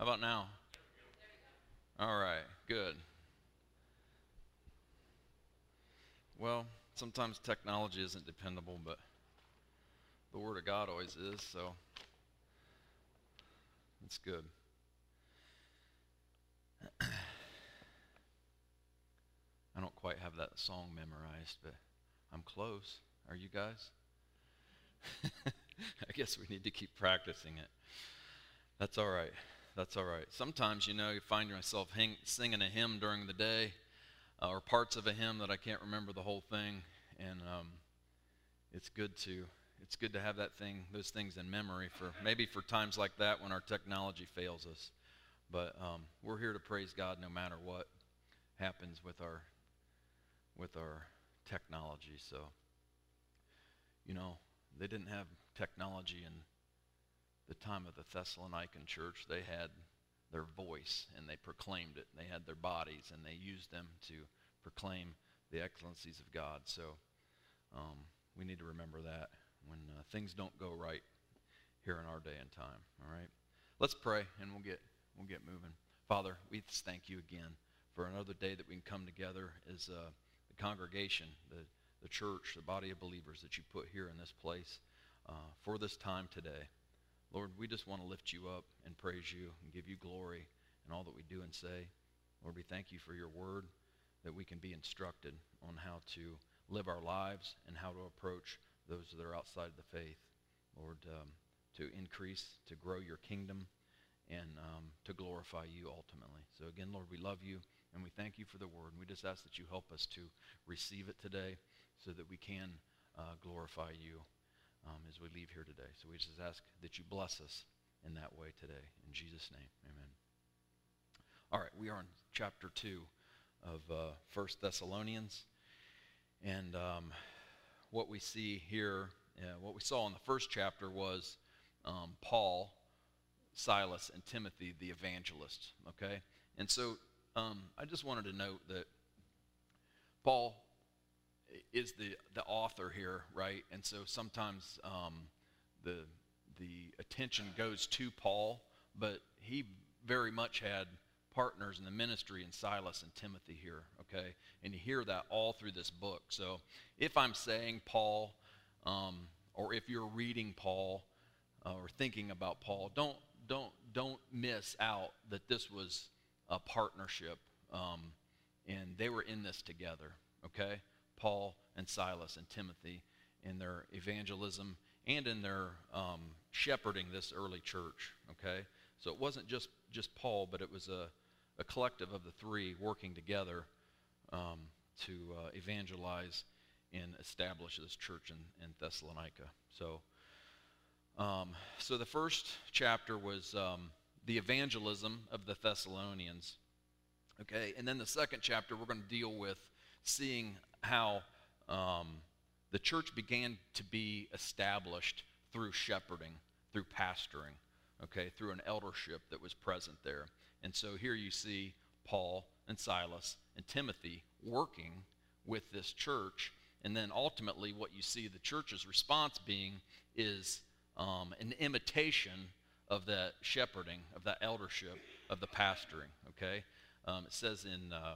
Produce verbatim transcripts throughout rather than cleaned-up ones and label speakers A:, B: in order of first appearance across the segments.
A: How about now? All right, good. Well, sometimes technology isn't dependable, but the Word of God always is, so it's good. I don't quite have that song memorized, but I'm close. Are you guys? I guess we need to keep practicing it. That's all right. That's all right. Sometimes, you know, you find yourself hang, singing a hymn during the day, uh, or parts of a hymn that I can't remember the whole thing, and um, it's good to it's good to have that thing, those things in memory for maybe for times like that when our technology fails us. But um, we're here to praise God no matter what happens with our with our technology. So, you know, they didn't have technology in the time of the Thessalonican church. They had their voice and they proclaimed it. They had their bodies and they used them to proclaim the excellencies of God. So um, we need to remember that when uh, things don't go right here in our day and time. All right, let's pray and we'll get we'll get moving. Father, we just thank you again for another day that we can come together as uh, the congregation, the the church, the body of believers that you put here in this place uh, for this time today. Lord, we just want to lift you up and praise you and give you glory in all that we do and say. Lord, we thank you for your word, that we can be instructed on how to live our lives and how to approach those that are outside the faith. Lord, um, to increase, to grow your kingdom, and um, to glorify you ultimately. So again, Lord, we love you, and we thank you for the word. And we just ask that you help us to receive it today so that we can uh, glorify you Um, as we leave here today. So we just ask that you bless us in that way today. In Jesus' name, amen. All right, we are in chapter two of uh, First Thessalonians. And um, what we see here, uh, what we saw in the first chapter was um, Paul, Silas, and Timothy, the evangelists. Okay? And so um, I just wanted to note that Paul is the the author here, right? And so sometimes um, the the attention goes to Paul, but he very much had partners in the ministry in Silas and Timothy here, okay? And you hear that all through this book. So if I'm saying Paul, um, or if you're reading Paul uh, or thinking about Paul, don't don't don't miss out that this was a partnership, um, and they were in this together, okay? Paul and Silas and Timothy in their evangelism and in their um, shepherding this early church, okay? So it wasn't just, just Paul, but it was a, a collective of the three working together um, to uh, evangelize and establish this church in, in Thessalonica. So, um, so the first chapter was um, the evangelism of the Thessalonians, okay? And then the second chapter, we're going to deal with seeing how um, the church began to be established through shepherding, through pastoring, okay, through an eldership that was present there. And so here you see Paul and Silas and Timothy working with this church, and then ultimately what you see the church's response being is um, an imitation of that shepherding, of that eldership, of the pastoring, okay? Um, it says in uh,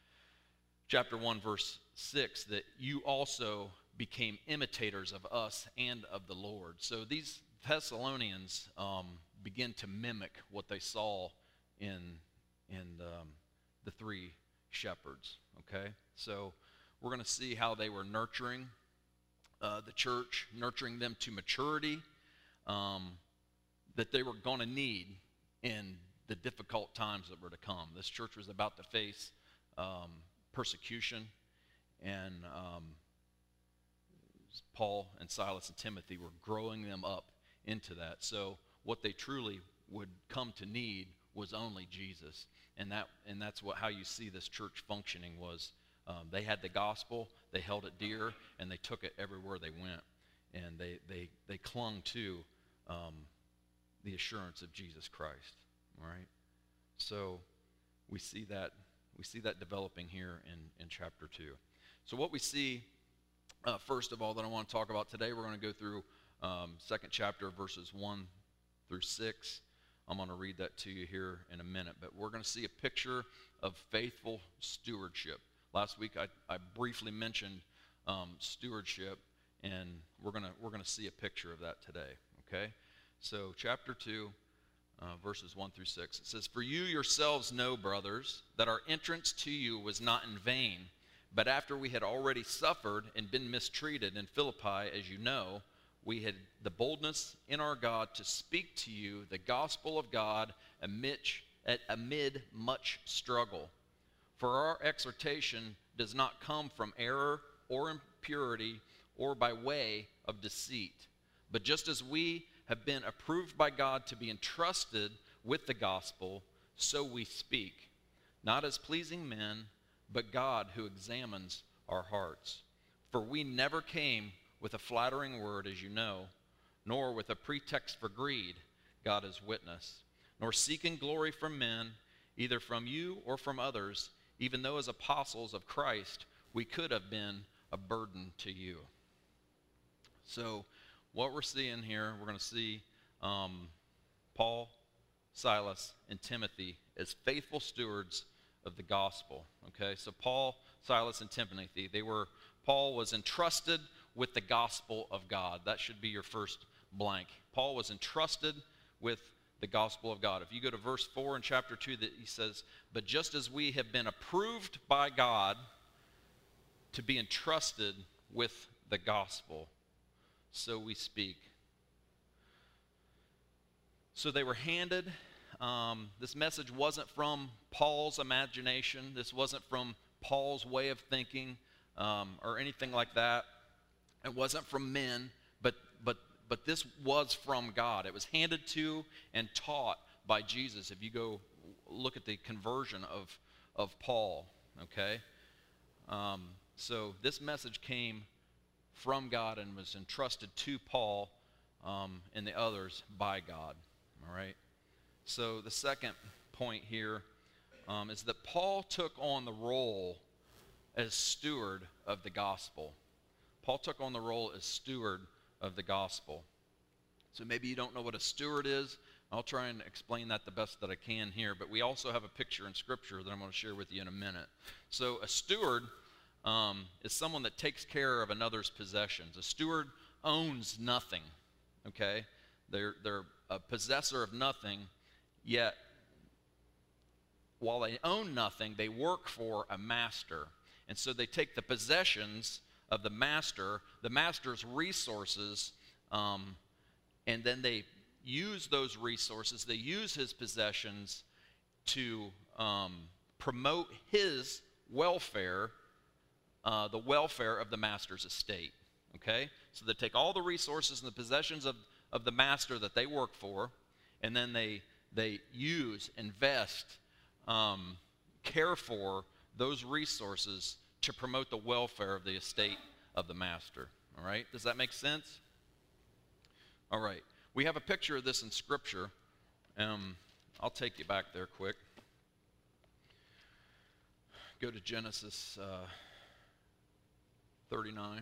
A: chapter one, verse six, that you also became imitators of us and of the Lord. So these Thessalonians um, begin to mimic what they saw in, in um, the three shepherds, okay? So we're going to see how they were nurturing uh, the church, nurturing them to maturity um, that they were going to need in the difficult times that were to come. This church was about to face um, persecution, and um, Paul and Silas and Timothy were growing them up into that. So what they truly would come to need was only Jesus, and that and that's what how you see this church functioning was um, they had the gospel, they held it dear, and they took it everywhere they went, and they they they clung to um, the assurance of Jesus Christ. All right, so we see that. We see that developing here in, in chapter two. So what we see, uh, first of all, that I want to talk about today, we're going to go through um, second chapter, verses one through six. I'm going to read that to you here in a minute. But we're going to see a picture of faithful stewardship. Last week I, I briefly mentioned um, stewardship, and we're going to we're going to see a picture of that today. Okay? So chapter two, uh, verses one through six. It says, "For you yourselves know, brothers, that our entrance to you was not in vain, but after we had already suffered and been mistreated in Philippi, as you know, we had the boldness in our God to speak to you the gospel of God amid, amid much struggle. For our exhortation does not come from error or impurity or by way of deceit. But just as we have been approved by God to be entrusted with the gospel, so we speak, not as pleasing men, but God who examines our hearts. For we never came with a flattering word, as you know, nor with a pretext for greed, God is witness, nor seeking glory from men, either from you or from others, even though as apostles of Christ we could have been a burden to you." So what we're seeing here, we're going to see um, Paul, Silas, and Timothy as faithful stewards of the gospel. Okay, so Paul, Silas, and Timothy, they were, Paul was entrusted with the gospel of God. That should be your first blank. Paul was entrusted with the gospel of God. If you go to verse four in chapter two, that he says, "But just as we have been approved by God to be entrusted with the gospel, so we speak." So they were handed, um, this message wasn't from Paul's imagination. This wasn't from Paul's way of thinking um, or anything like that. It wasn't from men, but, but, but this was from God. It was handed to and taught by Jesus. If you go look at the conversion of, of Paul, okay? Um, so this message came from God and was entrusted to Paul um, and the others by God, all right? So the second point here um, is that Paul took on the role as steward of the gospel. Paul took on the role as steward of the gospel. So maybe you don't know what a steward is. I'll try and explain that the best that I can here, but we also have a picture in Scripture that I'm going to share with you in a minute. So a steward um, is someone that takes care of another's possessions. A steward owns nothing, okay? They're, they're a possessor of nothing, yet while they own nothing, they work for a master. And so they take the possessions of the master, the master's resources, um, and then they use those resources, they use his possessions to um, promote his welfare, uh, the welfare of the master's estate, okay? So they take all the resources and the possessions of, of the master that they work for, and then they, they use, invest, um, care for those resources to promote the welfare of the estate of the master. All right? Does that make sense? All right. We have a picture of this in Scripture. Um, I'll take you back there quick. Go to Genesis uh, thirty-nine.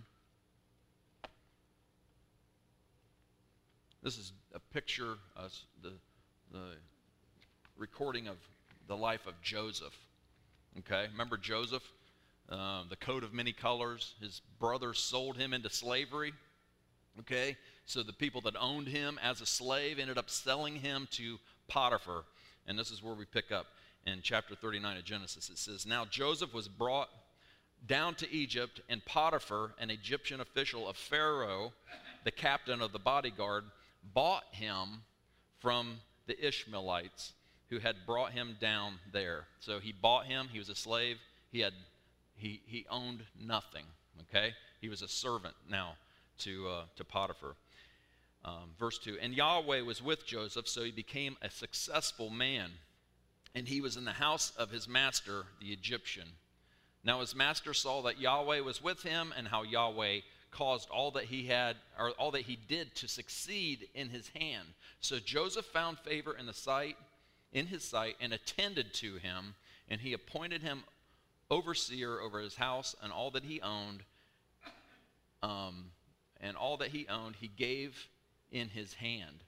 A: This is a picture, uh, the, the recording of the life of Joseph. Okay? Remember Joseph? Uh, the coat of many colors. His brothers sold him into slavery. Okay? So the people that owned him as a slave ended up selling him to Potiphar. And this is where we pick up in chapter thirty-nine of Genesis. It says, "Now Joseph was brought down to Egypt, and Potiphar, an Egyptian official of Pharaoh, the captain of the bodyguard, bought him from the Ishmaelites who had brought him down there." So he bought him. He was a slave. He had he he owned nothing. Okay, he was a servant now to uh, to Potiphar. Um, verse two. "And Yahweh was with Joseph, so he became a successful man, and he was in the house of his master, the Egyptian. Now his master saw that Yahweh was with him, and how Yahweh caused all that he had, or all that he did, to succeed in his hand. So Joseph found favor in the sight, in his sight, and attended to him, and he appointed him overseer over his house and all that he owned. Um, and all that he owned, he gave in his hand.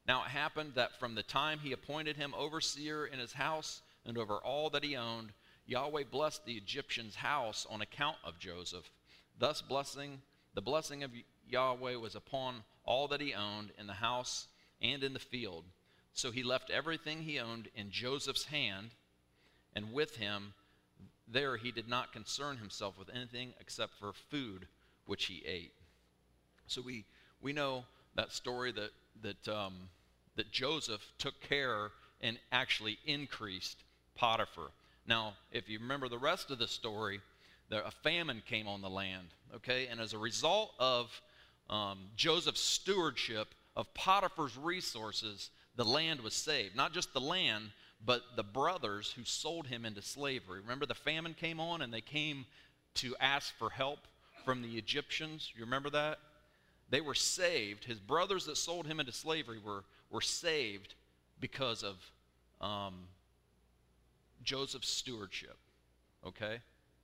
A: Now it happened that from the time he appointed him overseer in his house and over all that he owned, Yahweh blessed the Egyptian's house on account of Joseph. Thus blessing, the blessing of Yahweh was upon all that he owned in the house and in the field. So he left everything he owned in Joseph's hand, and with him there he did not concern himself with anything except for food which he ate. So we, we know that story that, that, um, that Joseph took care and actually increased Potiphar. Now, if you remember the rest of the story, there, a famine came on the land, okay? And as a result of um, Joseph's stewardship of Potiphar's resources, the land was saved. Not just the land, but the brothers who sold him into slavery. Remember the famine came on and they came to ask for help from the Egyptians. You remember that? They were saved. His brothers that sold him into slavery were, were saved because of um, Joseph's stewardship, okay?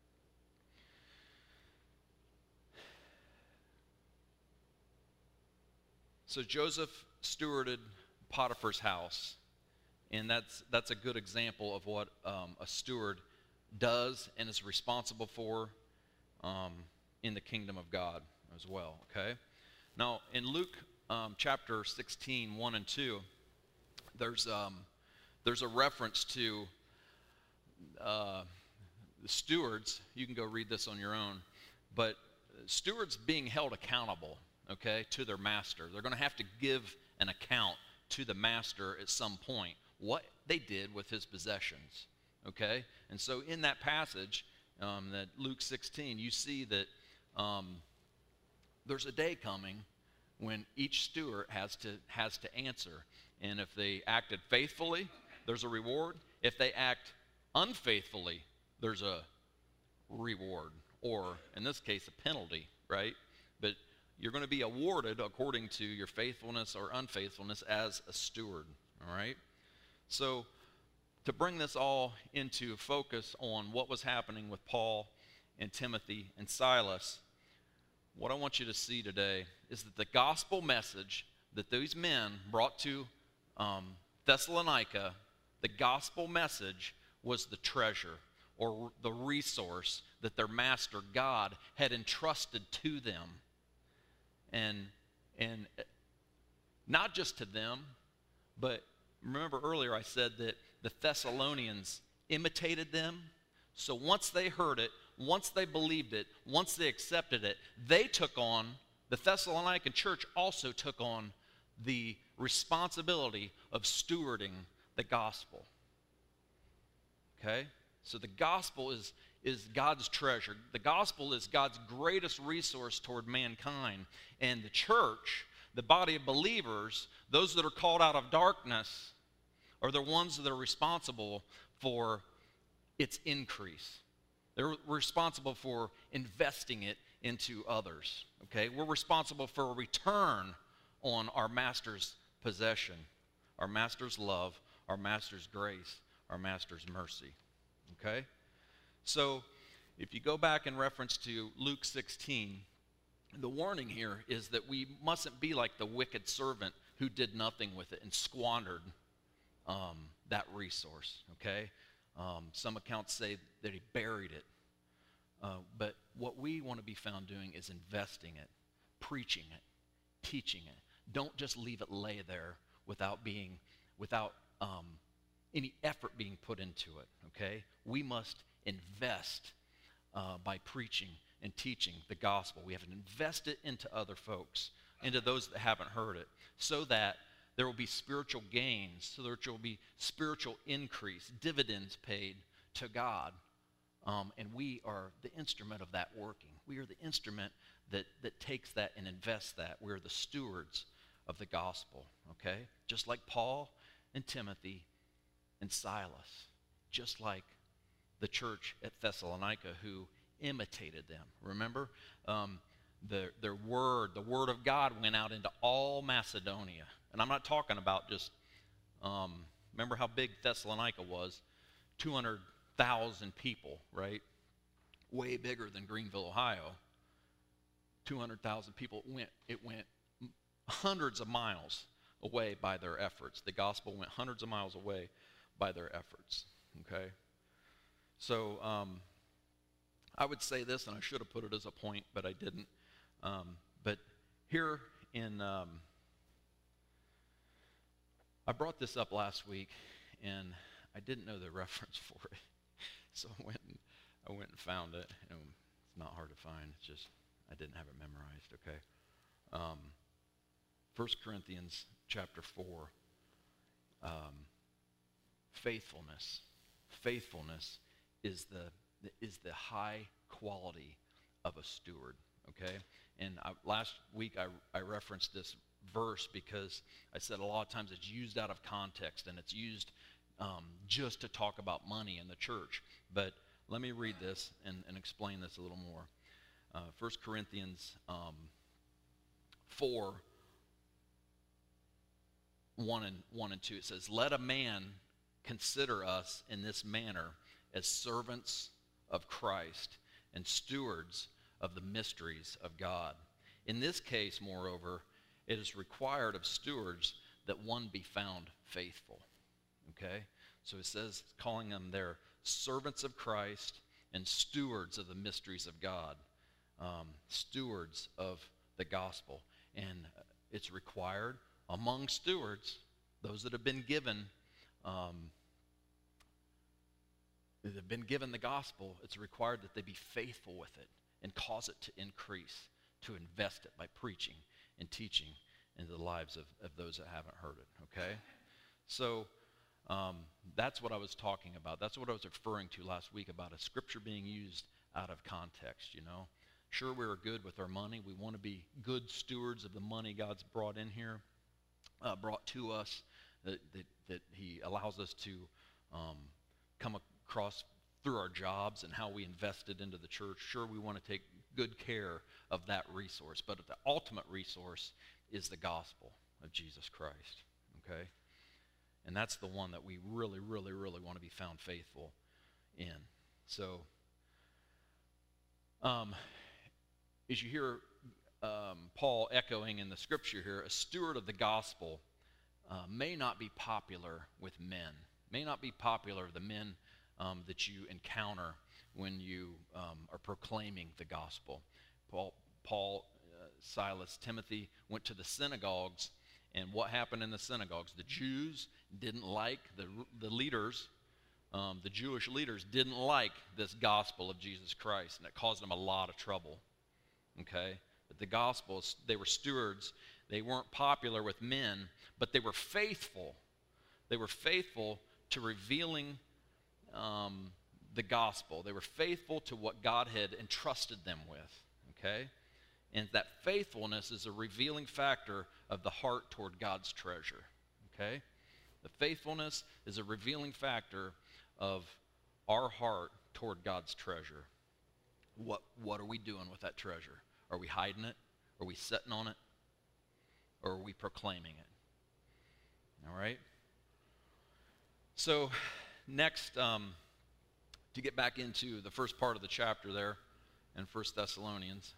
A: So Joseph stewarded Potiphar's house, and that's, that's a good example of what um, a steward does and is responsible for um, in the kingdom of God as well, okay? Now, in Luke um, chapter sixteen, one and two, there's, um, there's a reference to uh, the stewards. You can go read this on your own, but stewards being held accountable, okay, to their master. They're going to have to give an account to the master at some point what they did with his possessions, okay? And so in that passage, um, that Luke sixteen, you see that um, there's a day coming when each steward has to, has to answer. And if they acted faithfully, there's a reward. If they act unfaithfully, there's a reward, or in this case, a penalty, right? But you're going to be awarded according to your faithfulness or unfaithfulness as a steward, all right? So to bring this all into focus on what was happening with Paul and Timothy and Silas, what I want you to see today is that the gospel message that these men brought to um, Thessalonica, the gospel message was the treasure or the resource that their master God had entrusted to them. And, and not just to them, but remember earlier I said that the Thessalonians imitated them. So once they heard it, once they believed it, once they accepted it, they took on, the Thessalonican church also took on the responsibility of stewarding the gospel. Okay? So the gospel is, is God's treasure. The gospel is God's greatest resource toward mankind. And the church, the body of believers, those that are called out of darkness, are the ones that are responsible for its increase. They're responsible for investing it into others. Okay? We're responsible for a return on our master's possession, our master's love, our master's grace, our master's mercy. Okay? So, if you go back in reference to Luke sixteen, the warning here is that we mustn't be like the wicked servant who did nothing with it and squandered um, that resource, okay? Um, some accounts say that he buried it. Uh, but what we want to be found doing is investing it, preaching it, teaching it. Don't just leave it lay there without being, without um, any effort being put into it, okay? We must invest uh, by preaching and teaching the gospel. We have to invest it into other folks, into those that haven't heard it, so that there will be spiritual gains, so that there will be spiritual increase, dividends paid to God. Um, and we are the instrument of that working. We are the instrument that, that takes that and invests that. We're the stewards of the gospel, okay? Just like Paul and Timothy and Silas, just like the church at Thessalonica who imitated them. Remember, um, the, their word, the word of God went out into all Macedonia. And I'm not talking about just, um, remember how big Thessalonica was? two hundred thousand people, right? Way bigger than Greenville, Ohio. two hundred thousand people. It went, it went hundreds of miles away by their efforts. The gospel went hundreds of miles away by their efforts. Okay? So um, I would say this, and I should have put it as a point, but I didn't. Um, but here in, um, I brought this up last week, and I didn't know the reference for it. So I went and, I went and found it. And it's not hard to find. It's just I didn't have it memorized, okay? Um, First Corinthians chapter four, um, faithfulness. Faithfulness is the is the high quality of a steward, okay? And I, last week I, I referenced this verse because I said a lot of times it's used out of context, and it's used um, just to talk about money in the church. But let me read this and, and explain this a little more. Uh, First Corinthians um, four, one and, one and two, it says, "Let a man consider us in this manner as servants of Christ and stewards of the mysteries of God. In this case, moreover, it is required of stewards that one be found faithful." Okay? So it says, calling them their servants of Christ and stewards of the mysteries of God. Um, stewards of the gospel. And it's required among stewards, those that have been given um, that have been given the gospel, it's required that they be faithful with it and cause it to increase, to invest it by preaching and teaching into the lives of, of those that haven't heard it, okay? So um, that's what I was talking about. That's what I was referring to last week about a scripture being used out of context, you know? Sure, we're good with our money. We want to be good stewards of the money God's brought in here, uh, brought to us, that, that, that he allows us to um, come across through our jobs and how we invest it into the church. Sure, we want to take good care of that resource, but the ultimate resource is the gospel of Jesus Christ, okay? And that's the one that we really, really, really want to be found faithful in. So, um, as you hear um, Paul echoing in the scripture here, a steward of the gospel uh, may not be popular with men, may not be popular with the men um, that you encounter when you um, are proclaiming the gospel. Paul, Paul uh, Silas, Timothy went to the synagogues, and what happened in the synagogues? The Jews didn't like, the, the leaders, um, the Jewish leaders didn't like this gospel of Jesus Christ, and it caused them a lot of trouble. Okay, but the gospel, they were stewards. They weren't popular with men, but they were faithful. They were faithful to revealing um, the gospel. They were faithful to what God had entrusted them with. Okay, and that faithfulness is a revealing factor of the heart toward God's treasure. Okay, the faithfulness is a revealing factor of our heart toward God's treasure. What what are we doing with that treasure? Are we hiding it? Are we sitting on it? Or are we proclaiming it? All right? So, next, um, to get back into the first part of the chapter there in First Thessalonians,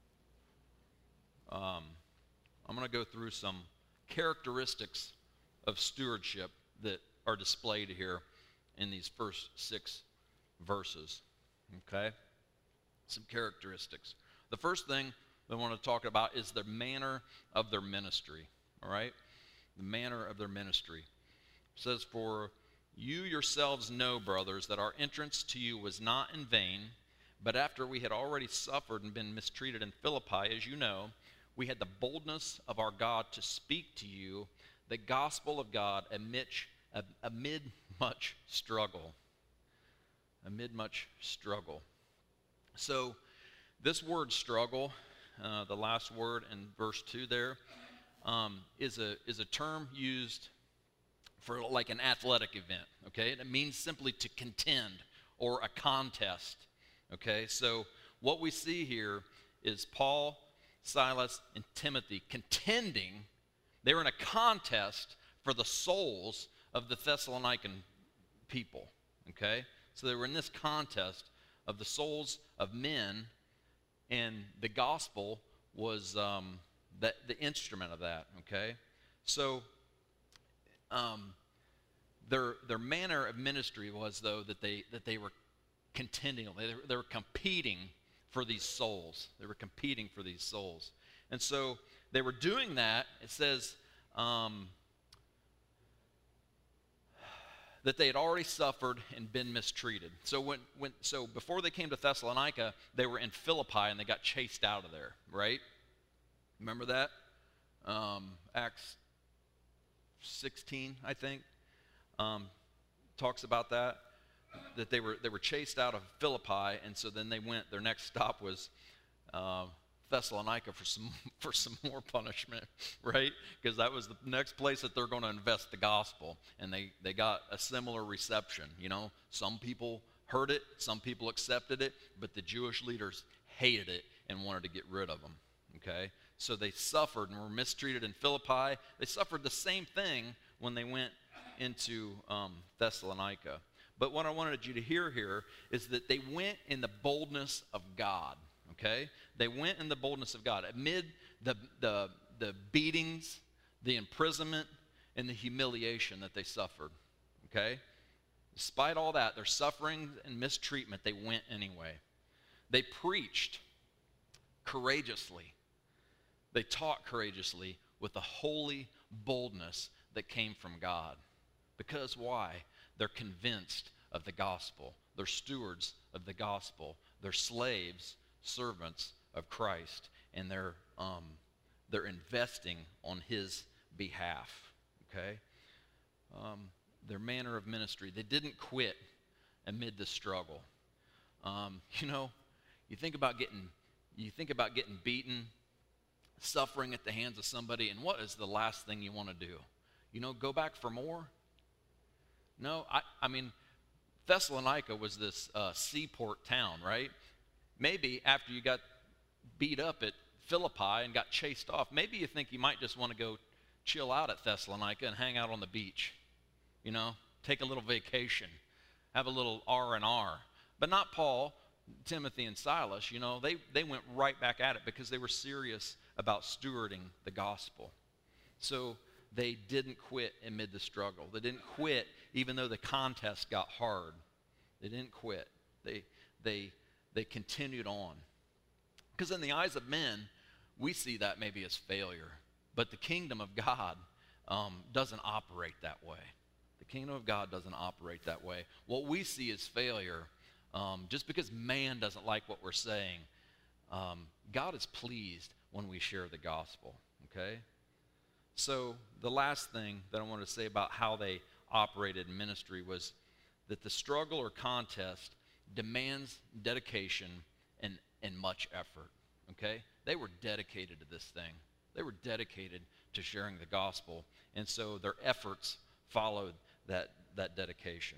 A: um, I'm going to go through some characteristics of stewardship that are displayed here in these first six verses. Okay? Some characteristics. The first thing I want to talk about is the manner of their ministry, all right? The manner of their ministry. It says, "For you yourselves know, brothers, that our entrance to you was not in vain, but after we had already suffered and been mistreated in Philippi, as you know, we had the boldness of our God to speak to you the gospel of God amid, amid much struggle." Amid much struggle. So, this word struggle, uh, the last word in verse two there, um, is a is a term used for like an athletic event, okay? And it means simply to contend or a contest, okay? So what we see here is Paul, Silas, and Timothy contending. They were in a contest for the souls of the Thessalonican people, okay? So they were in this contest of the souls of men, and the gospel was um, the, the instrument of that, okay? So um, their their manner of ministry was, though, that they that they were contending, they, they were competing for these souls. They were competing for these souls. And so they were doing that. It says um, that they had already suffered and been mistreated. So when, when so before they came to Thessalonica, they were in Philippi and they got chased out of there, right? Remember that? Um, Acts sixteen, I think, um, talks about that. That they were they were chased out of Philippi, and so then they went. Their next stop was uh, Thessalonica for some for some more punishment, right? Because that was the next place that they're going to invest the gospel, and they they got a similar reception. You know, some people heard it, some people accepted it, but the Jewish leaders hated it and wanted to get rid of them. Okay, so they suffered and were mistreated in Philippi. They suffered the same thing when they went into um, Thessalonica. But what I wanted you to hear here is that they went in the boldness of God, okay? They went in the boldness of God. Amid the, the, the beatings, the imprisonment, and the humiliation that they suffered, okay? Despite all that, their suffering and mistreatment, they went anyway. They preached courageously. They taught courageously with a holy boldness that came from God. Because why? They're convinced of the gospel. They're stewards of the gospel. They're slaves, servants of Christ, and they're um, they're investing on His behalf. Okay, um, their manner of ministry. They didn't quit amid the struggle. Um, you know, you think about getting you think about getting beaten, suffering at the hands of somebody, and what is the last thing you want to do? You know, go back for more. No, I, I mean, Thessalonica was this uh, seaport town, right? Maybe after you got beat up at Philippi and got chased off, maybe you think you might just want to go chill out at Thessalonica and hang out on the beach, you know, take a little vacation, have a little R and R. But not Paul, Timothy, and Silas. You know, they, they went right back at it because they were serious about stewarding the gospel. So they didn't quit amid the struggle. They didn't quit even though the contest got hard. They didn't quit. They, they, they continued on. Because in the eyes of men, we see that maybe as failure. But the kingdom of God um, doesn't operate that way. The kingdom of God doesn't operate that way. What we see as failure, um, just because man doesn't like what we're saying, um, God is pleased when we share the gospel, okay? So the last thing that I wanted to say about how they operated in ministry was that the struggle or contest demands dedication and, and much effort, okay? They were dedicated to this thing. They were dedicated to sharing the gospel, and so their efforts followed that, that dedication.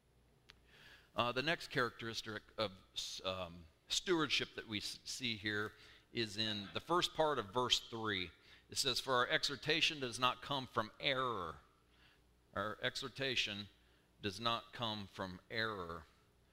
A: Uh, the next characteristic of um, stewardship that we see here is in the first part of verse three. It says, "For our exhortation does not come from error." Our exhortation does not come from error.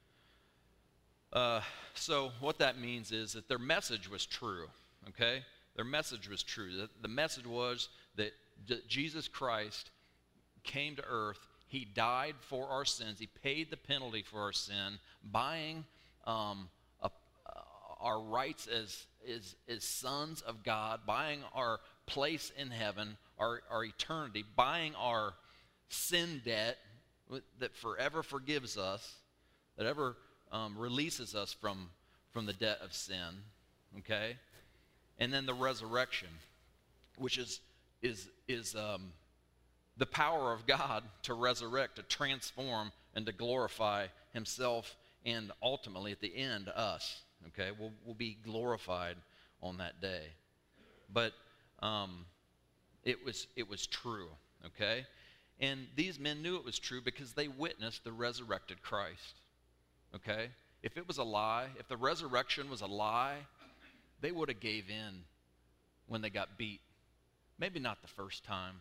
A: Uh, so what that means is that their message was true, okay? Their message was true. The, the message was that D- Jesus Christ came to earth. He died for our sins. He paid the penalty for our sin, buying um, a, uh, our rights as, as, as sons of God, buying our place in heaven, our, our eternity, buying our sin debt that forever forgives us, that ever um, releases us from, from the debt of sin, okay? And then the resurrection, which is, is, is um, the power of God to resurrect, to transform, and to glorify Himself, and ultimately, at the end, us, okay? We'll, we'll be glorified on that day. But um, it was, it was true, okay? And these men knew it was true because they witnessed the resurrected Christ, okay? If it was a lie, if the resurrection was a lie, they would have gave in when they got beat. Maybe not the first time.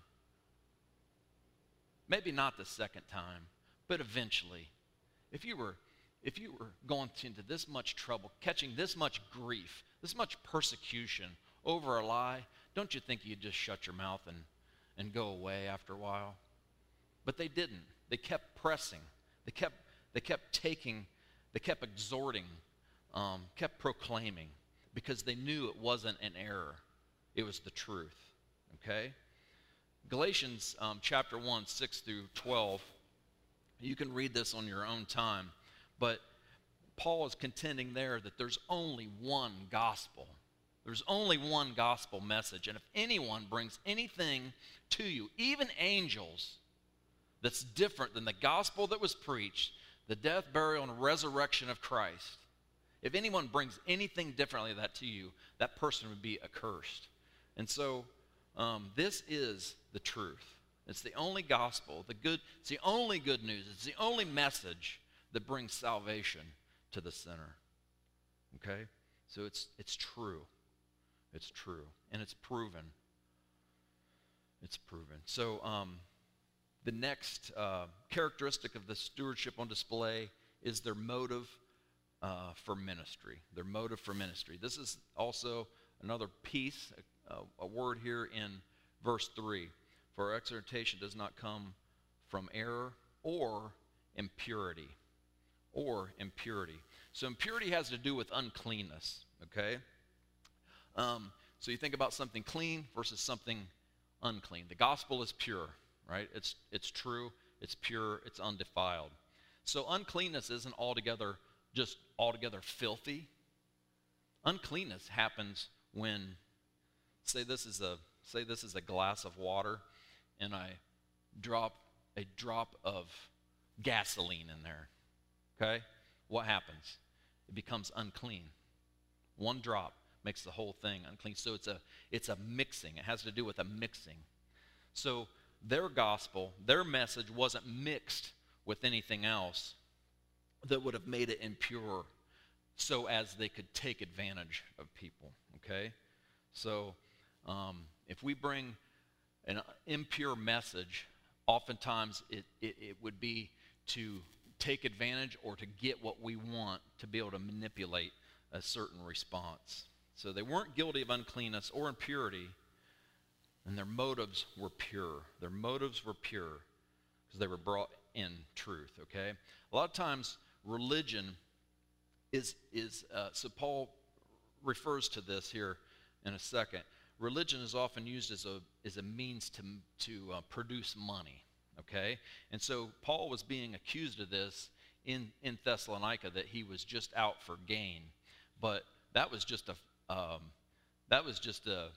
A: Maybe not the second time, but eventually. If you were, if you were going into this much trouble, catching this much grief, this much persecution over a lie, don't you think you'd just shut your mouth and, and go away after a while? But they didn't. They kept pressing. They kept, they kept taking, they kept exhorting, um, kept proclaiming, because they knew it wasn't an error. It was the truth, okay? Galatians um, chapter one, six through twelve, you can read this on your own time, but Paul is contending there that there's only one gospel. There's only one gospel message, and if anyone brings anything to you, even angels, that's different than the gospel that was preached, the death, burial, and resurrection of Christ, if anyone brings anything differently than that to you, that person would be accursed. And so um, this is the truth. It's the only gospel, the good, it's the only good news. It's the only message that brings salvation to the sinner. Okay? So it's it's true. It's true. And it's proven. It's proven. So um, the next uh, characteristic of the stewardship on display is their motive uh, for ministry. Their motive for ministry. This is also another piece, a, a word here in verse three. For our exhortation does not come from error or impurity. Or impurity. So impurity has to do with uncleanness, okay? Um, so you think about something clean versus something unclean. The gospel is pure, right? It's, it's true, it's pure, it's undefiled. So uncleanness isn't altogether just altogether filthy. Uncleanness happens when, say this is a, say this is a glass of water, and I drop a drop of gasoline in there. Okay? What happens? It becomes unclean. One drop makes the whole thing unclean. So it's a it's a mixing. It has to do with a mixing. So their gospel, their message wasn't mixed with anything else that would have made it impure so as they could take advantage of people. Okay? So um, if we bring an impure message, oftentimes it, it, it would be to take advantage or to get what we want to be able to manipulate a certain response. So they weren't guilty of uncleanness or impurity, and their motives were pure. Their motives were pure because they were brought in truth, okay? A lot of times religion is, is uh, so Paul refers to this here in a second. Religion is often used as a, as a means to, to uh, produce money. Okay, and so Paul was being accused of this in, in Thessalonica, that he was just out for gain, but that was just a um, that was just a,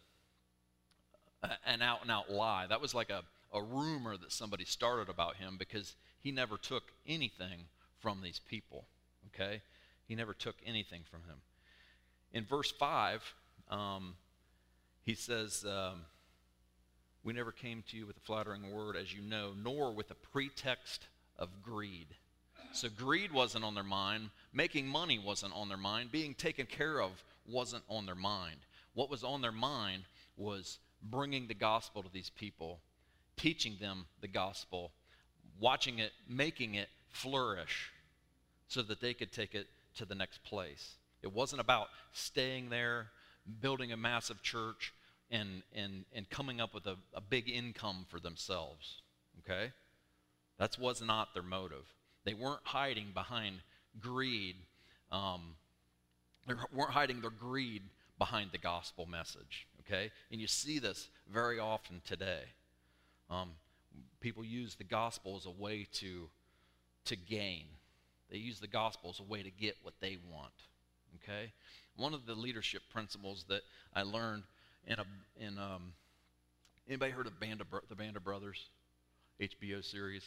A: a an out and out lie. That was like a, a rumor that somebody started about him, because he never took anything from these people. Okay, he never took anything from him. In verse five, um, he says. Um, We never came to you with a flattering word, as you know, nor with a pretext of greed. So greed wasn't on their mind. Making money wasn't on their mind. Being taken care of wasn't on their mind. What was on their mind was bringing the gospel to these people, teaching them the gospel, watching it, making it flourish so that they could take it to the next place. It wasn't about staying there, building a massive church, and and and coming up with a, a big income for themselves, okay? That was not their motive. They weren't hiding behind greed. Um, they weren't hiding their greed behind the gospel message, okay? And you see this very often today. Um, people use the gospel as a way to, to gain. They use the gospel as a way to get what they want, okay? One of the leadership principles that I learned In a in um, anybody heard of Band of Bro- the Band of Brothers, H B O series?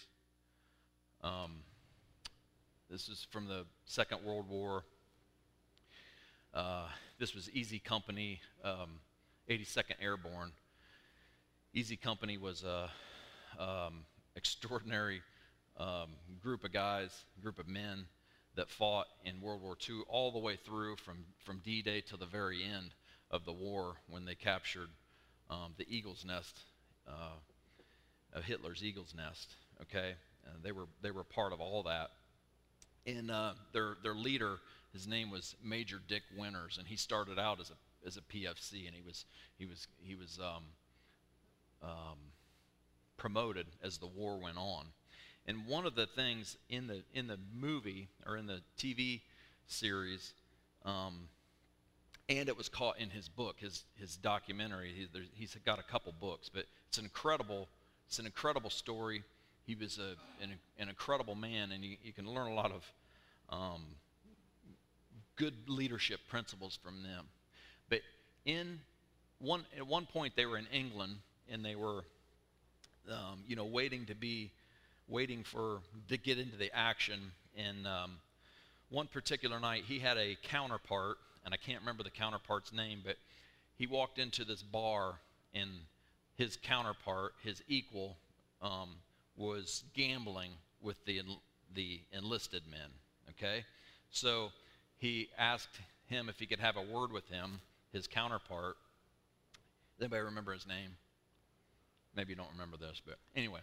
A: Um, this is from the Second World War. Uh, this was Easy Company, um, eighty-second Airborne. Easy Company was a um, extraordinary um, group of guys, group of men that fought in World War Two all the way through from from D-Day till the very end of the war, when they captured um, the Eagle's Nest, uh, of Hitler's Eagle's Nest. Okay, and they were they were part of all that. And uh, their their leader, his name was Major Dick Winters, and he started out as a as a P F C, and he was he was he was um, um, promoted as the war went on. And one of the things in the in the movie or in the T V series, um, and it was caught in his book, his his documentary. He, he's got a couple books, but it's an incredible it's an incredible story. He was a an, an incredible man, and you, you can learn a lot of um, good leadership principles from them. But in one at one point, they were in England, and they were, um, you know, waiting to be, waiting for to get into the action. And um, one particular night, he had a counterpart, and I can't remember the counterpart's name, but he walked into this bar, and his counterpart, his equal, um, was gambling with the the enlisted men. Okay, so he asked him if he could have a word with him, his counterpart. Does anybody remember his name? Maybe you don't remember this, but anyway.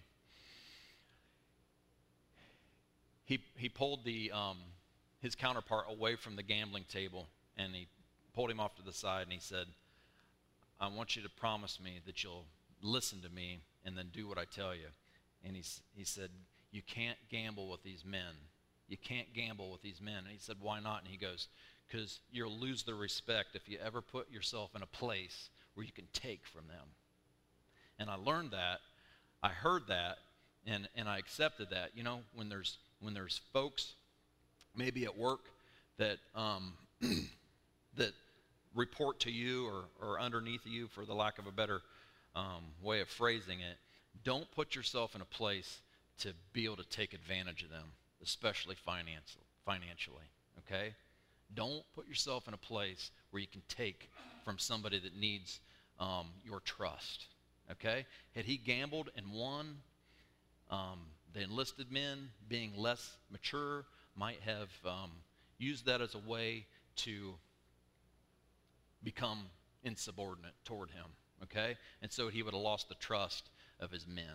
A: He he pulled the um, his counterpart away from the gambling table, and he pulled him off to the side, and he said, I want you to promise me that you'll listen to me and then do what I tell you. And he, he said, you can't gamble with these men. You can't gamble with these men. And he said, why not? And he goes, because you'll lose their respect if you ever put yourself in a place where you can take from them. And I learned that. I heard that, and, and I accepted that. You know, when there's when there's folks maybe at work that um, that report to you or, or underneath you, for the lack of a better um, way of phrasing it, don't put yourself in a place to be able to take advantage of them, especially financial, financially, okay? Don't put yourself in a place where you can take from somebody that needs um, your trust, okay? Had he gambled and won, um, the enlisted men, being less mature, might have um, used that as a way to become insubordinate toward him, okay? And so he would have lost the trust of his men.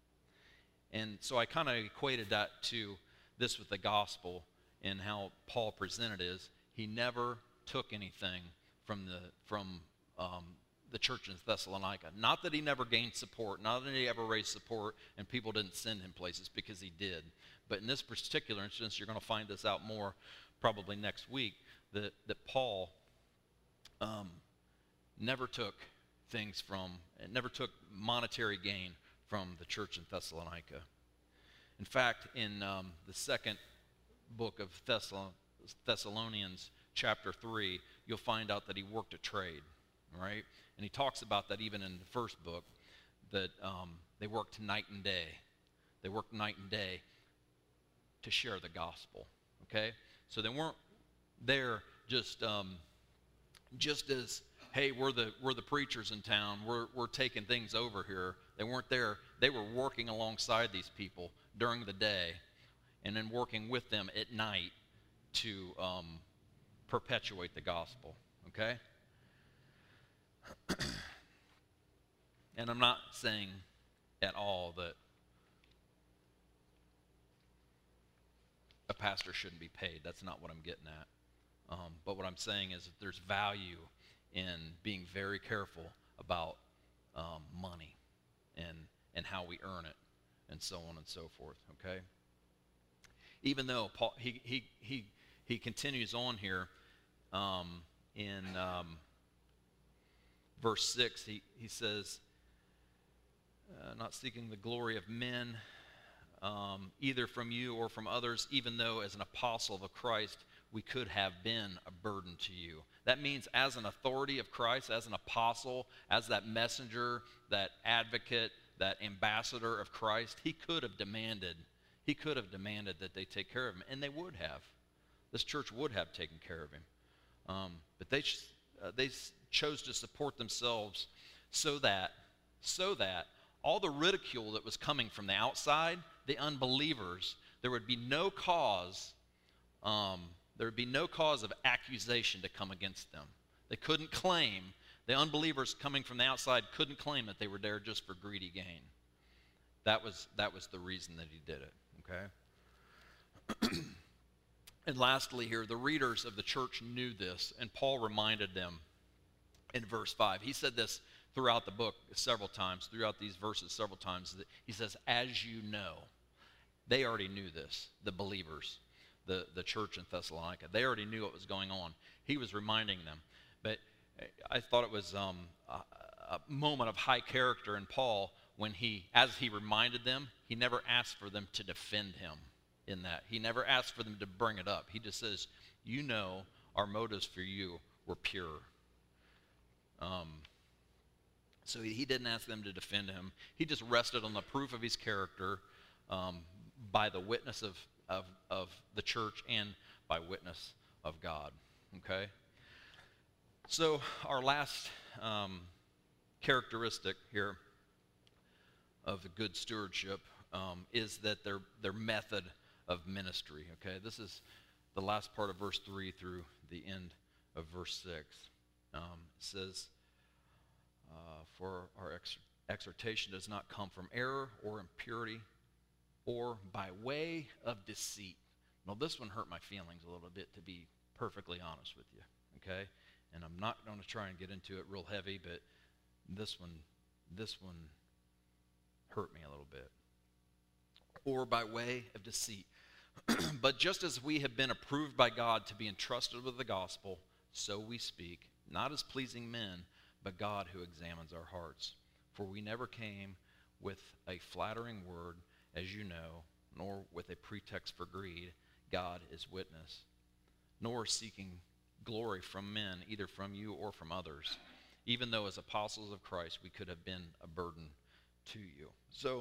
A: And so I kind of equated that to this with the gospel, and how Paul presented is he never took anything from the from um, the church in Thessalonica. Not that he never gained support, not that he ever raised support and people didn't send him places, because he did. But in this particular instance, you're going to find this out more probably next week, that, that Paul um, never took things from, never took monetary gain from the church in Thessalonica. In fact, in um, the second book of Thessalon- Thessalonians, chapter three, you'll find out that he worked a trade, right? And he talks about that even in the first book, that um, they worked night and day. They worked night and day to share the gospel, okay? So they weren't there just um, just as, hey, we're the we're the preachers in town, we're we're taking things over here. They weren't there. They were working alongside these people during the day, and then working with them at night to um, perpetuate the gospel, okay? And I'm not saying at all that a pastor shouldn't be paid. That's not what I'm getting at. Um, but what I'm saying is that there's value in being very careful about um, money and and how we earn it, and so on and so forth, okay? Even though Paul, he he he he continues on here um, in um, verse six, he, he says, uh, not seeking the glory of men, um, either from you or from others, even though as an apostle of Christ we could have been a burden to you. That means as an authority of Christ, as an apostle, as that messenger, that advocate, that ambassador of Christ, he could have demanded, he could have demanded that they take care of him, and they would have. This church would have taken care of him. Um, but they uh, they chose to support themselves so that, so that all the ridicule that was coming from the outside, the unbelievers, there would be no cause, um, there would be no cause of accusation to come against them. They couldn't claim, the unbelievers coming from the outside couldn't claim that they were there just for greedy gain. That was, that was the reason that he did it, okay? And lastly here, the readers of the church knew this, and Paul reminded them in verse five. He said this throughout the book several times, throughout these verses several times, that he says, as you know. They already knew this, the believers, the, the church in Thessalonica. They already knew what was going on. He was reminding them. But I thought it was um, a, a moment of high character in Paul when he, as he reminded them, he never asked for them to defend him in that. He never asked for them to bring it up. He just says, you know our motives for you were pure. Um, so he, he didn't ask them to defend him. He just rested on the proof of his character um, by the witness of, of, of the church and by witness of God. Okay? So our last um, characteristic here of the good stewardship um, is that their their method of ministry. Okay, this is the last part of verse three through the end of verse six. Um, it says, uh, "For our ex- exhortation does not come from error or impurity, or by way of deceit." Now, this one hurt my feelings a little bit, to be perfectly honest with you. Okay, and I'm not going to try and get into it real heavy, but this one, this one hurt me a little bit. Or by way of deceit. But just as we have been approved by God to be entrusted with the gospel, so we speak, not as pleasing men, but God who examines our hearts. For we never came with a flattering word, as you know, nor with a pretext for greed. God is witness. Nor seeking glory from men, either from you or from others, even though as apostles of Christ we could have been a burden to you. So,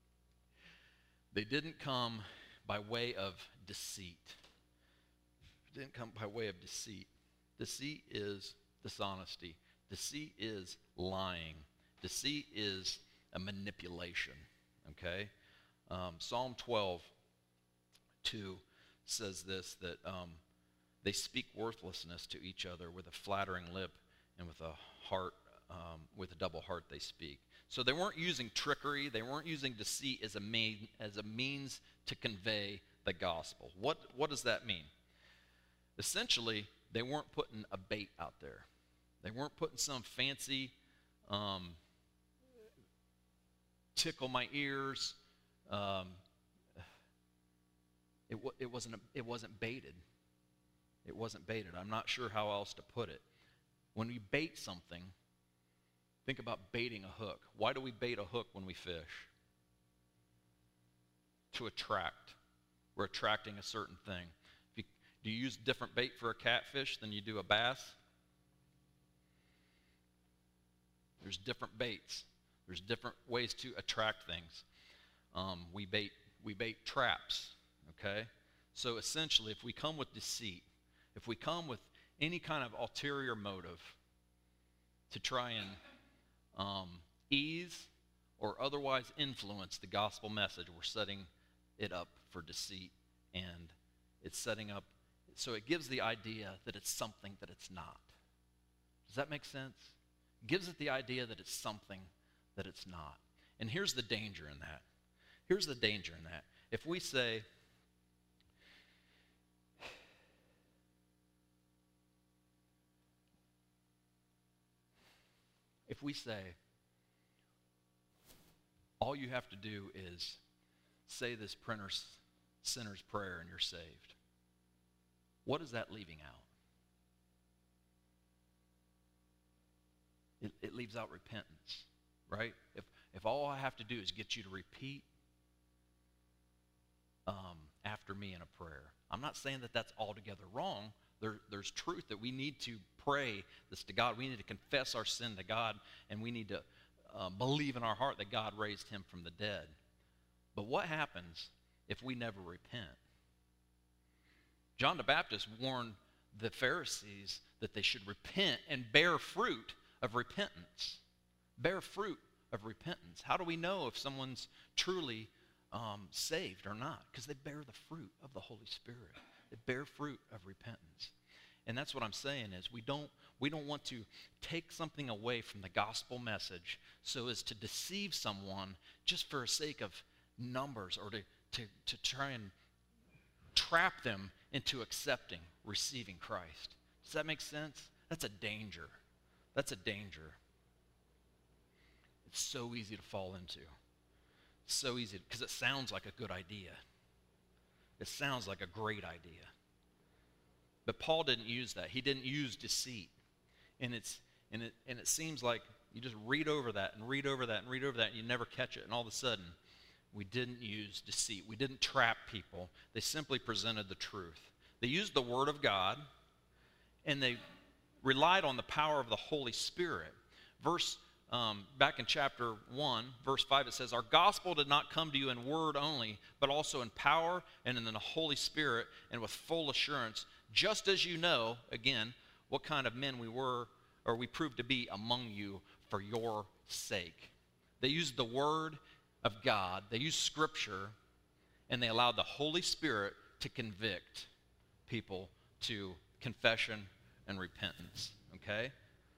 A: they didn't come by way of deceit. They didn't come by way of deceit. Deceit is dishonesty. Deceit is lying. Deceit is a manipulation. Okay? Um, Psalm twelve, two says this, that um, they speak worthlessness to each other with a flattering lip, and with a heart, um, with a double heart they speak. So they weren't using trickery. They weren't using deceit as a main, as a means to convey the gospel. What what does that mean? Essentially, they weren't putting a bait out there. They weren't putting some fancy um, tickle my ears. Um, it it wasn't a, it wasn't baited. It wasn't baited. I'm not sure how else to put it. When we bait something, think about baiting a hook. Why do we bait a hook when we fish? To attract. We're attracting a certain thing. If you, do you use different bait for a catfish than you do a bass? There's different baits. There's different ways to attract things. Um, we bait we bait traps. Okay? So essentially, if we come with deceit, if we come with any kind of ulterior motive to try and um, ease or otherwise influence the gospel message, we're setting it up for deceit, and it's setting up, so it gives the idea that it's something that it's not. Does that make sense? It gives it the idea that it's something that it's not. And here's the danger in that. Here's the danger in that. If we say, if we say, all you have to do is say this printer's sinner's prayer and you're saved, what is that leaving out? It, it leaves out repentance, right? If if all I have to do is get you to repeat um, after me in a prayer. I'm not saying that that's altogether wrong. There, there's truth that we need to pray this to God. We need to confess our sin to God, and we need to uh, believe in our heart that God raised him from the dead. But what happens if we never repent? John the Baptist warned the Pharisees that they should repent and bear fruit of repentance. Bear fruit of repentance. How do we know if someone's truly um, saved or not? Because they bear the fruit of the Holy Spirit. They bear fruit of repentance. And that's what I'm saying is we don't we don't want to take something away from the gospel message so as to deceive someone just for the sake of numbers, or to, to, to try and trap them into accepting, receiving Christ. Does that make sense? That's a danger. That's a danger. It's so easy to fall into. So easy, because it sounds like a good idea. It sounds like a great idea. But Paul didn't use that. He didn't use deceit. And it's and it and it seems like you just read over that and read over that and read over that and you never catch it. And all of a sudden, we didn't use deceit. We didn't trap people. They simply presented the truth. They used the Word of God, and they relied on the power of the Holy Spirit. Verse Um, back in chapter one, verse five, it says, our gospel did not come to you in word only, but also in power and in the Holy Spirit and with full assurance, just as you know, again, what kind of men we were, or we proved to be among you for your sake. They used the word of God, they used Scripture, and they allowed the Holy Spirit to convict people to confession and repentance, okay?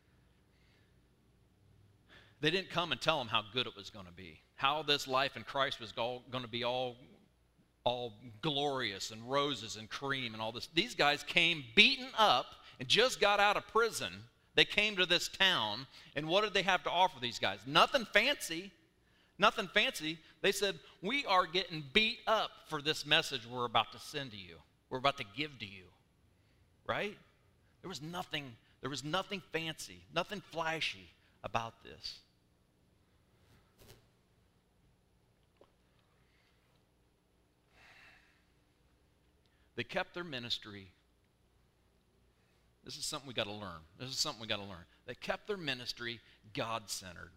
A: They didn't come and tell them how good it was going to be, how this life in Christ was going to be all, all glorious and roses and cream and all this. These guys came beaten up and just got out of prison. They came to this town, and what did they have to offer these guys? Nothing fancy. Nothing fancy. They said, we are getting beat up for this message we're about to send to you. We're about to give to you. Right? There was nothing, there was nothing fancy, nothing flashy about this. They kept their ministry. This is something we got to learn. This is something we got to learn. They kept their ministry God-centered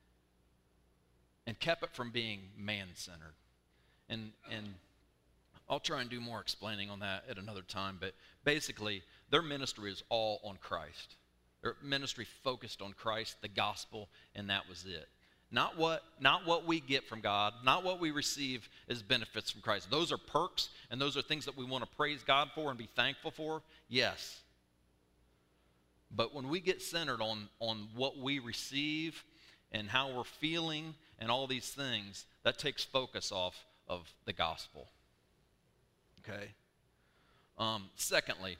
A: and kept it from being man-centered. And and I'll try and do more explaining on that at another time, but basically their ministry is all on Christ. Their ministry focused on Christ, the gospel, and that was it. Not what, not what we get from God, not what we receive as benefits from Christ. Those are perks, and those are things that we want to praise God for and be thankful for, yes. But when we get centered on, on what we receive and how we're feeling and all these things, that takes focus off of the gospel. Okay? Um, secondly,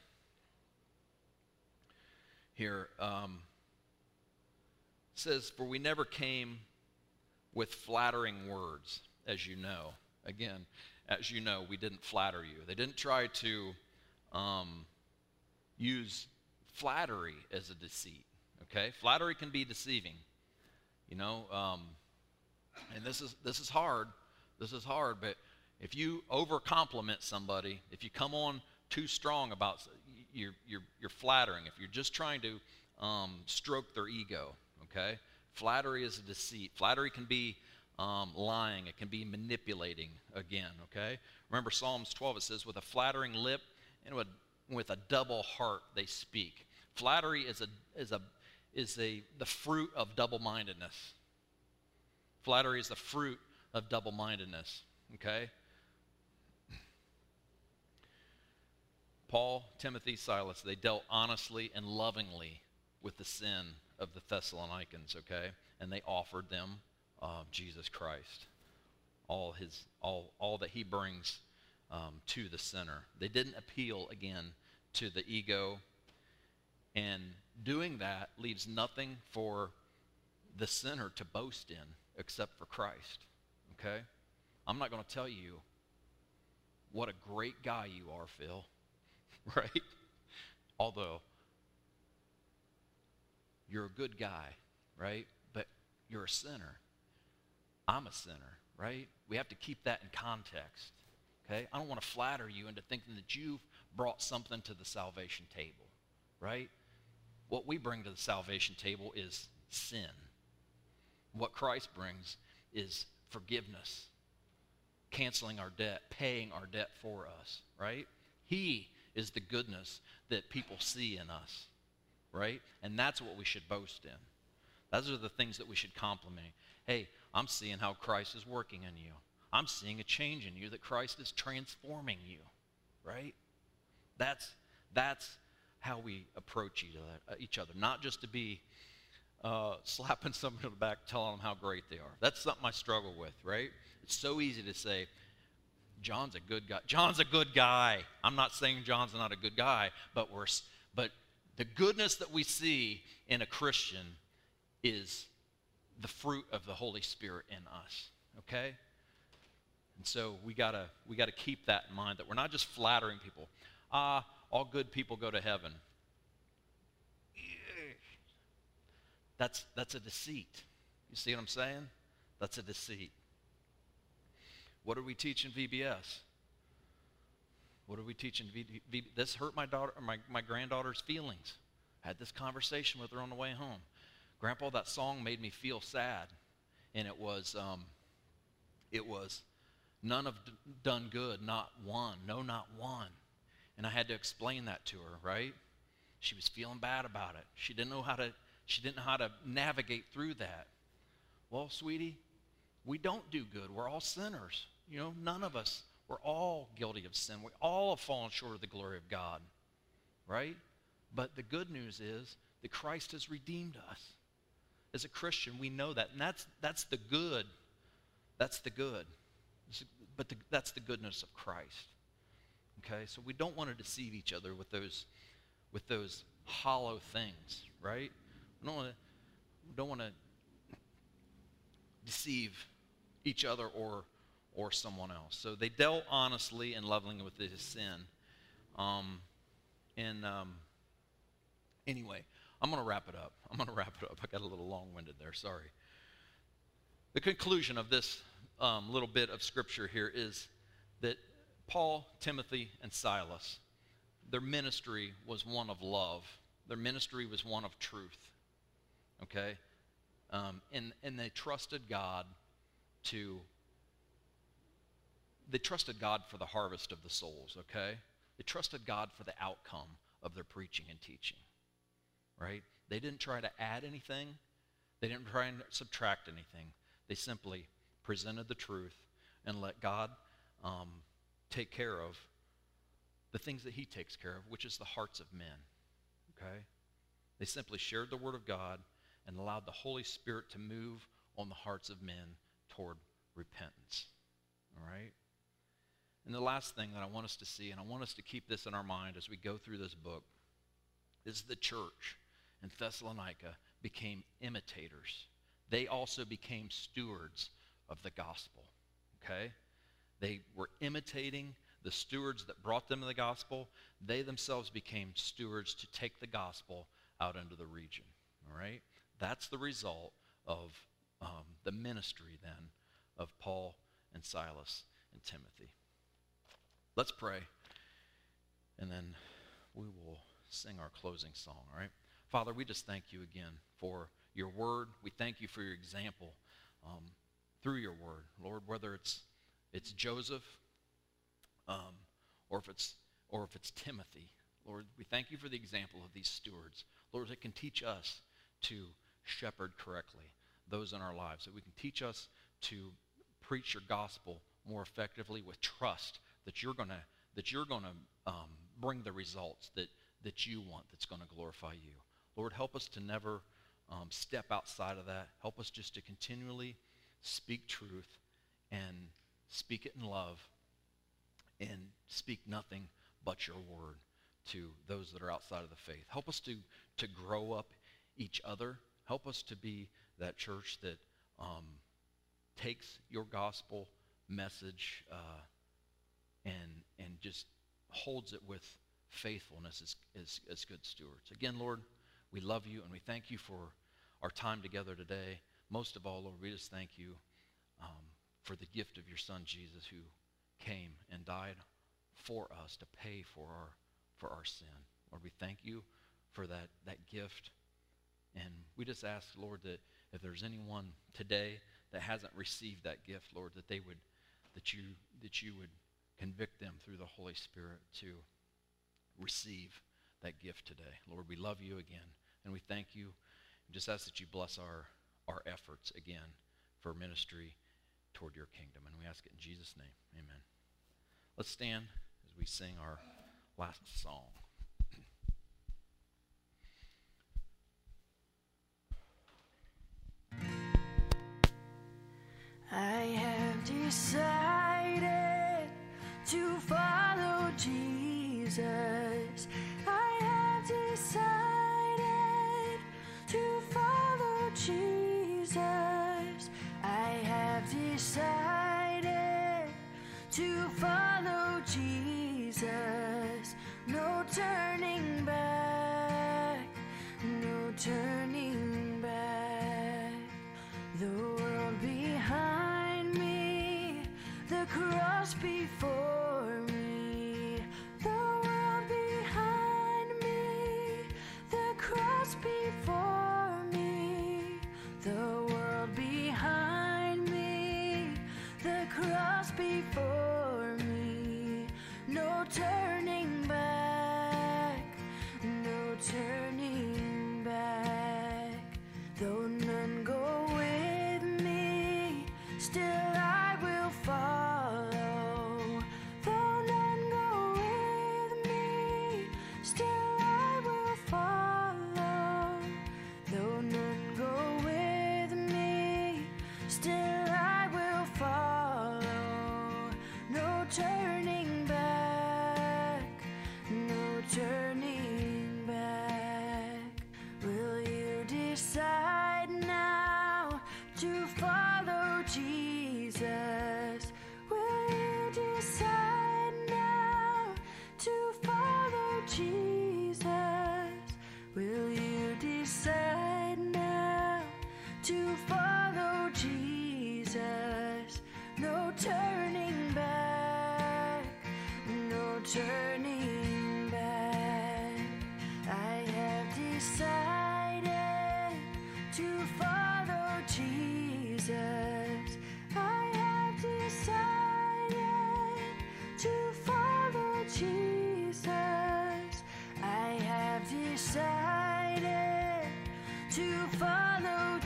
A: here, um, it says, for we never came with flattering words, as you know. Again, as you know, we didn't flatter you. They didn't try to um, use flattery as a deceit, okay? Flattery can be deceiving, you know, um, and this is this is hard. This is hard, but if you over-compliment somebody, if you come on too strong about, you're, you're, you're flattering. If you're just trying to um, stroke their ego, okay? Flattery is a deceit. Flattery can be um, lying. It can be manipulating again, okay? Remember Psalms twelve, it says, with a flattering lip and with, with a double heart they speak. Flattery is a is a is a the fruit of double-mindedness. Flattery is the fruit of double-mindedness, okay? Paul, Timothy, Silas, they dealt honestly and lovingly with the sin of the Thessalonians, okay? And they offered them uh, Jesus Christ, all his, all, all that he brings um, to the sinner. They didn't appeal, again, to the ego, and doing that leaves nothing for the sinner to boast in except for Christ, okay? I'm not going to tell you what a great guy you are, Phil, right? Although you're a good guy, right? But you're a sinner. I'm a sinner, right? We have to keep that in context, okay? I don't want to flatter you into thinking that you've brought something to the salvation table, right? What we bring to the salvation table is sin. What Christ brings is forgiveness, canceling our debt, paying our debt for us, right? He is the goodness that people see in us, right? And that's what we should boast in. Those are the things that we should compliment. Hey, I'm seeing how Christ is working in you. I'm seeing a change in you, that Christ is transforming you, right? That's, that's how we approach each other, not just to be uh, slapping someone on the back, telling them how great they are. That's something I struggle with, right? It's so easy to say, John's a good guy. John's a good guy. I'm not saying John's not a good guy, but we're, but the goodness that we see in a Christian is the fruit of the Holy Spirit in us, okay? And so we gotta we gotta keep that in mind, that we're not just flattering people. Ah, all good people go to heaven. That's that's a deceit. You see what I'm saying? That's a deceit. What do we teach in V B S? What do we teach in V B S? This hurt my daughter, my, my granddaughter's feelings. I had this conversation with her on the way home. Grandpa, that song made me feel sad. And it was, um, it was, none have d- done good, not one. No, not one. And I had to explain that to her, right? She was feeling bad about it. She didn't know how to, she didn't know how to navigate through that. Well, sweetie, we don't do good. We're all sinners. You know, none of us, we're all guilty of sin. We all have fallen short of the glory of God, right? But the good news is that Christ has redeemed us. As a Christian, we know that, and that's that's the good. That's the good. But the, that's the goodness of Christ. Okay, so we don't want to deceive each other with those with those hollow things, right? We don't want to we don't want to deceive each other or or someone else. So they dealt honestly and lovingly with his sin. Um, and um, anyway, I'm going to wrap it up. I'm going to wrap it up. I got a little long-winded there. Sorry. The conclusion of this um, little bit of scripture here is that Paul, Timothy, and Silas, their ministry was one of love. Their ministry was one of truth. Okay? Um, and, and they trusted God to, they trusted God for the harvest of the souls, okay? They trusted God for the outcome of their preaching and teaching, right? They didn't try to add anything. They didn't try and subtract anything. They simply presented the truth and let God um, take care of the things that he takes care of, which is the hearts of men, okay? They simply shared the word of God and allowed the Holy Spirit to move on the hearts of men toward repentance, all right? And the last thing that I want us to see, and I want us to keep this in our mind as we go through this book, is the church in Thessalonica became imitators. They also became stewards of the gospel, okay? They were imitating the stewards that brought them the gospel. They themselves became stewards to take the gospel out into the region, all right? That's the result of um, the ministry then of Paul and Silas and Timothy. Let's pray, and then we will sing our closing song, all right? Father, we just thank you again for your word. We thank you for your example um, through your word. Lord, whether it's it's Joseph um, or if it's or if it's Timothy, Lord, we thank you for the example of these stewards. Lord, that can teach us to shepherd correctly those in our lives, that we can teach us to preach your gospel more effectively with trust that you're going to that you're going to um, bring the results that that you want, that's going to glorify you. Lord, help us to never um, step outside of that. Help us just to continually speak truth and speak it in love and speak nothing but your word to those that are outside of the faith. Help us to to grow up each other. Help us to be that church that um, takes your gospel message uh, and and just holds it with faithfulness as, as, as good stewards. Again, Lord, we love you and we thank you for our time together today. Most of all, Lord, we just thank you um, for the gift of your son, Jesus, who came and died for us to pay for our for our sin. Lord, we thank you for that, that gift. And we just ask, Lord, that if there's anyone today that hasn't received that gift, Lord, that they would, that you, that you would convict them through the Holy Spirit to receive that gift today. Lord, we love you again, and we thank you. And just ask that you bless our, our efforts again for ministry toward your kingdom. And we ask it in Jesus' name. Amen. Let's stand as we sing our last song.
B: I have decided to follow Jesus. I have decided to follow Jesus. to follow Jesus. No turning back, no turning back. The world behind me, the cross before me. The world behind me, the cross before me. The world behind me, the cross before me. No turning back, no turning back. Though none go with me, still I will follow. Though none go with me, still I will follow. Though none go with me, still I will follow. No turning back, no turning back. Will you decide now to follow Jesus? Will you decide now to follow Jesus? Will you decide now to follow Jesus? No turning back, no turning back. I have decided to follow Jesus. I have decided to follow Jesus. I have decided to follow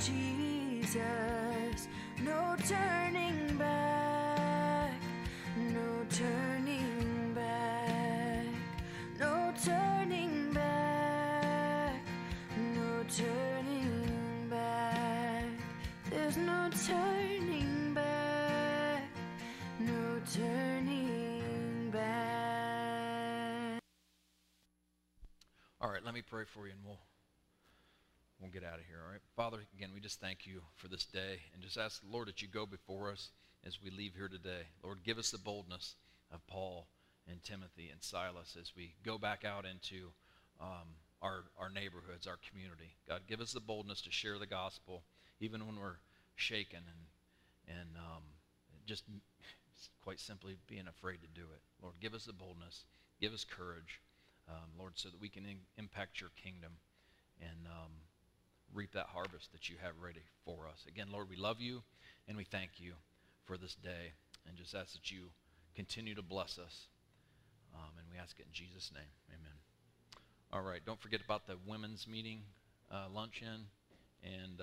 B: Jesus. No turning back, no turning back, no turning back, no turning back. There's no turning back, no turning back.
A: All right, let me pray for you and we'll we'll get out of here, all right? Father, again, we just thank you for this day and just ask, Lord, that you go before us as we leave here today. Lord, give us the boldness of Paul and Timothy and Silas as we go back out into um, our, our neighborhoods, our community. God, give us the boldness to share the gospel even when we're shaken and, and um, just quite simply being afraid to do it. Lord, give us the boldness. Give us courage, um, Lord, so that we can in, impact your kingdom and um, reap that harvest that you have ready for us. Again, Lord, we love you and we thank you for this day and just ask that you continue to bless us. Um, and we ask it in Jesus' name. Amen. All right, don't forget about the women's meeting uh, luncheon and